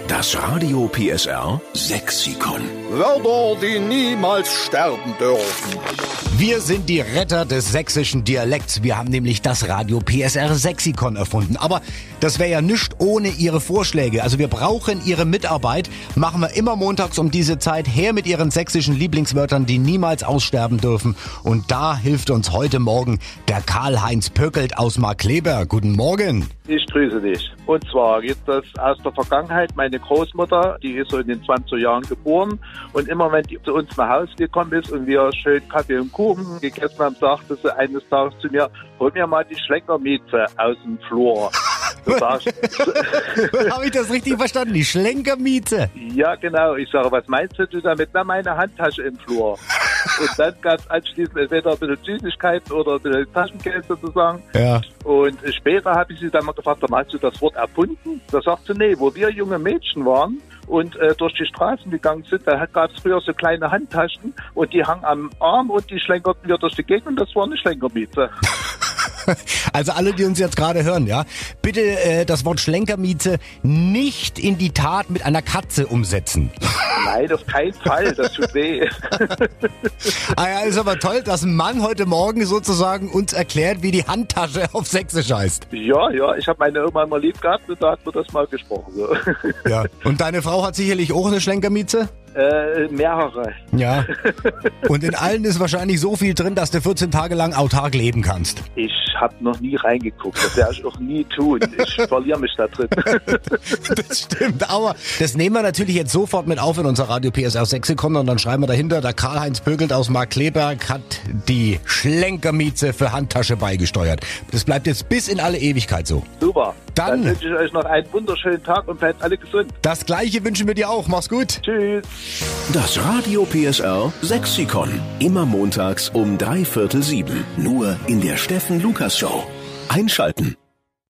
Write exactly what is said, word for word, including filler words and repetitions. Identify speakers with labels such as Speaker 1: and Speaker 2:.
Speaker 1: Das Radio P S R Sexikon.
Speaker 2: Wörter, die niemals sterben dürfen.
Speaker 3: Wir sind die Retter des sächsischen Dialekts. Wir haben nämlich das Radio P S R Sexikon erfunden. Aber das wäre ja nichts ohne Ihre Vorschläge. Also wir brauchen Ihre Mitarbeit. Machen wir immer montags um diese Zeit. Her mit Ihren sächsischen Lieblingswörtern, die niemals aussterben dürfen. Und da hilft uns heute Morgen der Karl-Heinz Pöckelt aus Markkleeberg. Guten Morgen.
Speaker 4: Ich grüße dich. Und zwar geht das aus der Vergangenheit. Meine Großmutter, die ist so in den zwanziger Jahren geboren. Und immer wenn die zu uns nach Hause gekommen ist und wir schön Kaffee und Kuchen gegessen haben, sagte sie eines Tages zu mir, hol mir mal die Schlenkermieze aus dem Flur.
Speaker 3: Habe ich das richtig verstanden? Die Schlenkermieze?
Speaker 4: Ja, genau. Ich sage, was meinst du damit? Na, meine Handtasche im Flur. Und dann gab es anschließend entweder ein bisschen Süßigkeiten oder ein bisschen Taschengeld sozusagen.
Speaker 3: Ja.
Speaker 4: Und später habe ich sie dann mal gefragt, hast du das Wort erfunden? Da sagt sie, nee, wo wir junge Mädchen waren und äh, durch die Straßen gegangen sind, da gab es früher so kleine Handtaschen und die hangen am Arm und die schlenkerten wir durch die Gegend und das war eine Schlenkermieze.
Speaker 3: Also alle, die uns jetzt gerade hören, ja, bitte äh, das Wort Schlenkermieze nicht in die Tat mit einer Katze umsetzen.
Speaker 4: Nein, auf keinen Fall, das tut weh.
Speaker 3: Ah ja, ist aber toll, dass ein Mann heute Morgen sozusagen uns erklärt, wie die Handtasche auf Sächsisch heißt.
Speaker 4: Ja, ja, ich habe meine Oma immer lieb gehabt und da hat man das mal gesprochen. So.
Speaker 3: Ja, und deine Frau hat sicherlich auch eine Schlenkermieze?
Speaker 4: Äh, mehrere.
Speaker 3: Ja. Und in allen ist wahrscheinlich so viel drin, dass du vierzehn Tage lang autark leben kannst.
Speaker 4: Ich habe noch nie reingeguckt. Das werde ich auch nie tun. Ich verliere mich da drin.
Speaker 3: Das stimmt, aber das nehmen wir natürlich jetzt sofort mit auf in unser Radio P S R Sexikon und dann schreiben wir dahinter, der Karl-Heinz Pöckelt aus Markkleeberg hat die Schlenkermieze für Handtasche beigesteuert. Das bleibt jetzt bis in alle Ewigkeit so.
Speaker 4: Super.
Speaker 3: Dann,
Speaker 4: Dann wünsche ich euch noch einen wunderschönen Tag und bleibt alle gesund.
Speaker 3: Das Gleiche wünschen wir dir auch. Mach's gut.
Speaker 4: Tschüss.
Speaker 1: Das Radio P S R Sexikon. Immer montags um drei Viertel sieben. Nur in der Steffen Lukas Show. Einschalten.